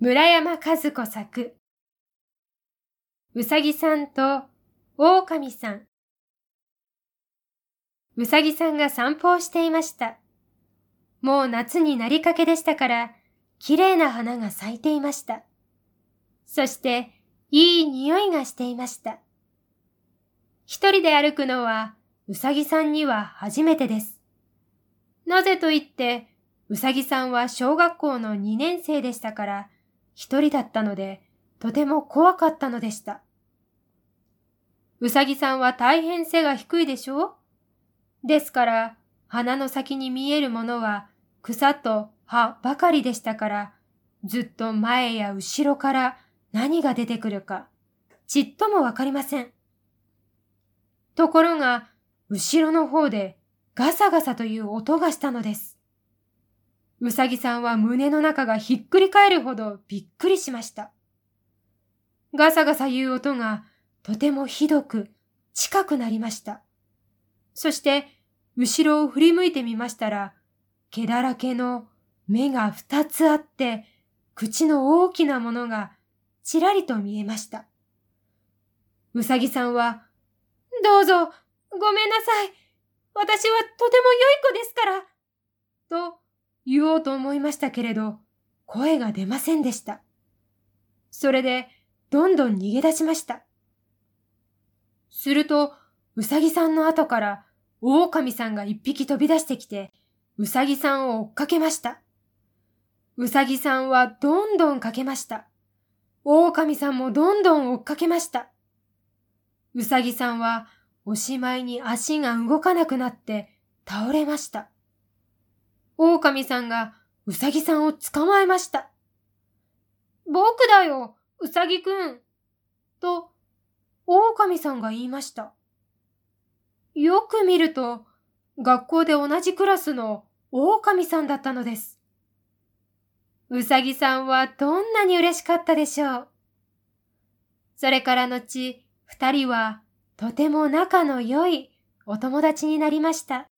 村山和子作。うさぎさんと狼さん。うさぎさんが散歩をしていました。もう夏になりかけでしたから、きれいな花が咲いていました。そして、いい匂いがしていました。一人で歩くのは、うさぎさんには初めてです。なぜと言って、うさぎさんは小学校の2年生でしたから、一人だったので、とても怖かったのでした。うさぎさんは大変背が低いでしょう？ですから、鼻の先に見えるものは草と葉ばかりでしたから、ずっと前や後ろから何が出てくるか、ちっともわかりません。ところが、後ろの方でガサガサという音がしたのです。うさぎさんは胸の中がひっくり返るほどびっくりしました。ガサガサいう音がとてもひどく近くなりました。そして、後ろを振り向いてみましたら、毛だらけの目が2つあって、口の大きなものがちらりと見えました。うさぎさんは、どうぞ、ごめんなさい。私はとても良い子ですから。と言おうと思いましたけれど、声が出ませんでした。それで、どんどん逃げ出しました。すると、うさぎさんの後から、狼さんが一匹飛び出してきて、うさぎさんを追っかけました。うさぎさんはどんどんかけました。狼さんもどんどん追っかけました。うさぎさんはおしまいに足が動かなくなって倒れました。狼さんがうさぎさんを捕まえました。僕だよ、うさぎくん。と、狼さんが言いました。よく見ると、学校で同じクラスの狼さんだったのです。うさぎさんはどんなに嬉しかったでしょう。それから後、二人はとても仲の良いお友達になりました。